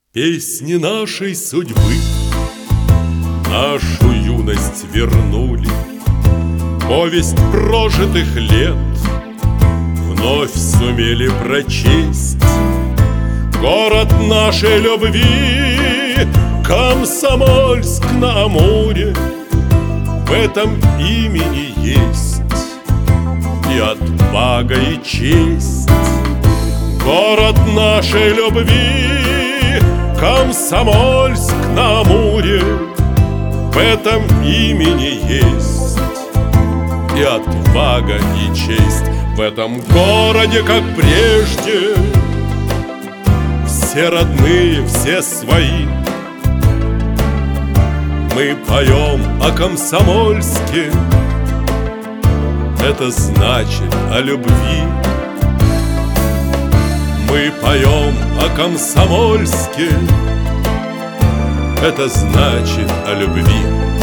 Песни нашей судьбы нашу юность вернули, повесть прожитых лет вновь сумели прочесть. Город нашей любви, Комсомольск-на-Амуре, в этом имени есть и отвага, и честь. Город нашей любви, Комсомольск-на-Амуре, в этом имени есть и отвага, и честь. В этом городе, как прежде, все родные, все свои. Мы поем о Комсомольске, это значит о любви. Мы поем о Комсомольске, это значит о любви.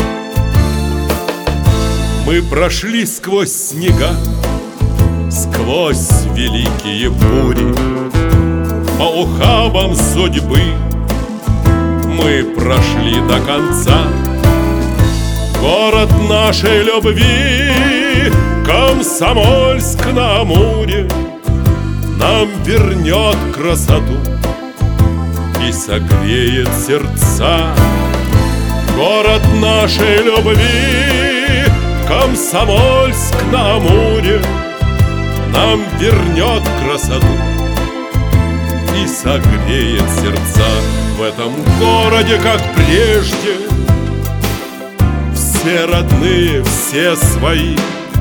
Мы прошли сквозь снега, сквозь великие бури, по ухабам судьбы мы прошли до конца. Город нашей любви, Комсомольск-на-Амуре, нам вернет красоту и согреет сердца. Город нашей любви, Комсомольск-на-Амуре, нам вернет красоту и согреет сердца. В этом городе, как прежде, все родные, все свои.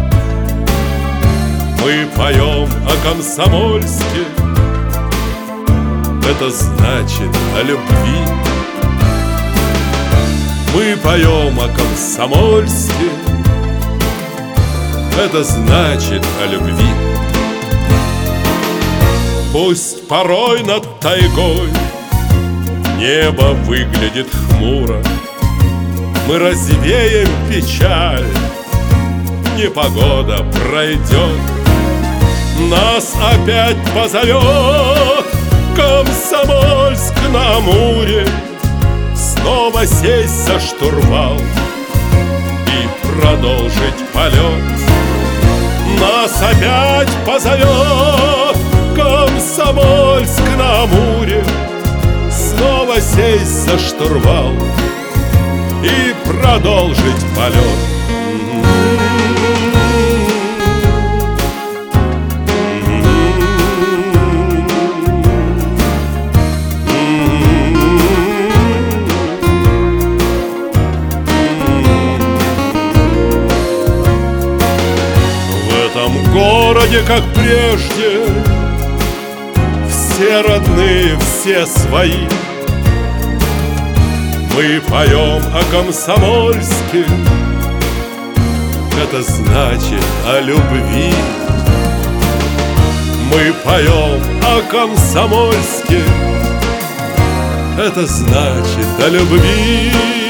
Мы поем о Комсомольске, это значит о любви. Мы поем о Комсомольске, это значит о любви. Пусть порой над тайгой небо выглядит хмуро, мы развеем печаль, непогода пройдет. Нас опять позовет Комсомольск-на-Амуре, снова сесть за штурвал и продолжить полет. Нас опять позовет Комсомольск-на-Амуре, снова сесть за штурвал и продолжить полет. В этом городе, как прежде, все родные, все свои. Мы поем о Комсомольске, это значит о любви. Мы поем о Комсомольске, это значит о любви.